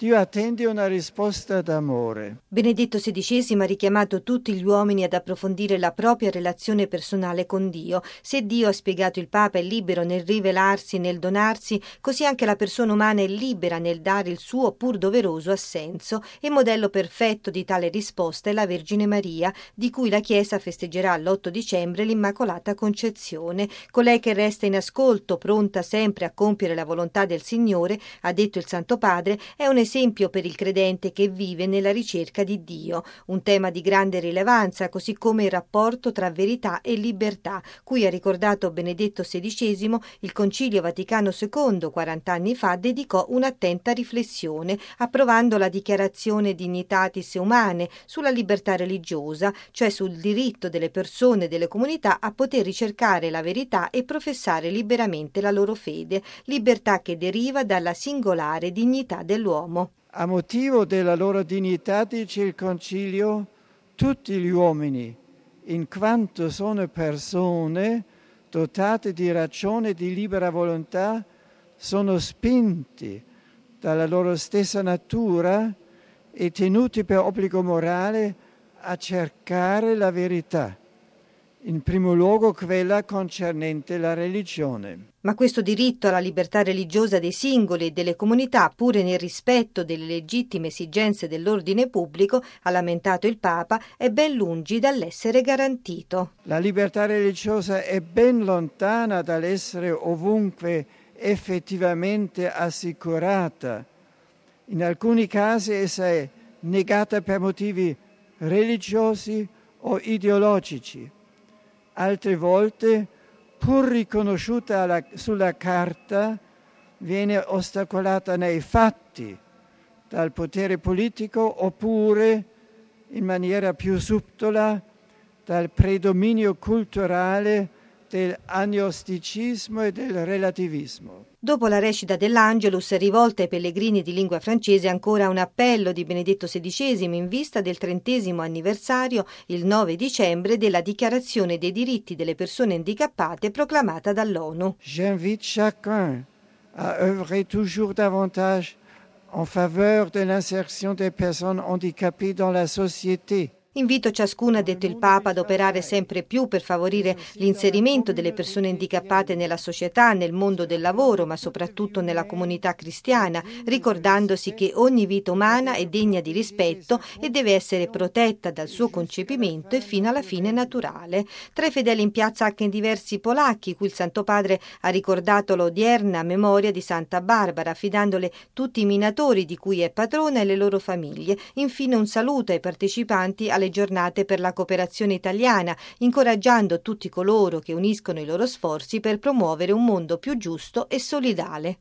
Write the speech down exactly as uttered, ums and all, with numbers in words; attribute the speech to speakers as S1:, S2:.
S1: Dio attende una risposta d'amore.
S2: Benedetto sedicesimo ha richiamato tutti gli uomini ad approfondire la propria relazione personale con Dio. Se Dio, ha spiegato il Papa, è libero nel rivelarsi e nel donarsi, così anche la persona umana è libera nel dare il suo pur doveroso assenso, e modello perfetto di tale risposta è la Vergine Maria, di cui la Chiesa festeggerà l'otto dicembre l'Immacolata Concezione. Colei che resta in ascolto, pronta sempre a compiere la volontà del Signore, ha detto il Santo Padre, è un esempio per il credente che vive nella ricerca di Dio, un tema di grande rilevanza, così come il rapporto tra verità e libertà, cui ha ricordato Benedetto sedicesimo il Concilio Vaticano secondo, quaranta anni fa, dedicò un'attenta riflessione, approvando la Dichiarazione Dignitatis Humanae sulla libertà religiosa, cioè sul diritto delle persone e delle comunità a poter ricercare la verità e professare liberamente la loro fede, libertà che deriva dalla singolare dignità dell'uomo.
S1: A motivo della loro dignità, dice il Concilio, tutti gli uomini, in quanto sono persone dotate di ragione e di libera volontà, sono spinti dalla loro stessa natura e tenuti per obbligo morale a cercare la verità, in primo luogo quella concernente la religione.
S2: Ma questo diritto alla libertà religiosa dei singoli e delle comunità, pure nel rispetto delle legittime esigenze dell'ordine pubblico, ha lamentato il Papa, è ben lungi dall'essere garantito.
S1: La libertà religiosa è ben lontana dall'essere ovunque effettivamente assicurata. In alcuni casi essa è negata per motivi religiosi o ideologici. Altre volte, pur riconosciuta alla, sulla carta, viene ostacolata nei fatti dal potere politico oppure, in maniera più subdola, dal predominio culturale dell'agnosticismo e del relativismo.
S2: Dopo la recita dell'Angelus, rivolta ai pellegrini di lingua francese, ancora un appello di Benedetto sedicesimo in vista del trentesimo anniversario, il nove dicembre, della Dichiarazione dei diritti delle persone handicappate proclamata dall'ONU.
S1: J'invite chacun à œuvrer toujours davantage en faveur de l'insertion des personnes handicapées dans la société.
S2: Invito ciascuno, ha detto il Papa, ad operare sempre più per favorire l'inserimento delle persone handicappate nella società, nel mondo del lavoro, ma soprattutto nella comunità cristiana, ricordandosi che ogni vita umana è degna di rispetto e deve essere protetta dal suo concepimento e fino alla fine naturale. Tra i fedeli in piazza anche diversi polacchi, cui il Santo Padre ha ricordato l'odierna memoria di Santa Barbara, affidandole tutti i minatori di cui è patrona e le loro famiglie. Infine un saluto ai partecipanti alle giornate per la cooperazione italiana, incoraggiando tutti coloro che uniscono i loro sforzi per promuovere un mondo più giusto e solidale.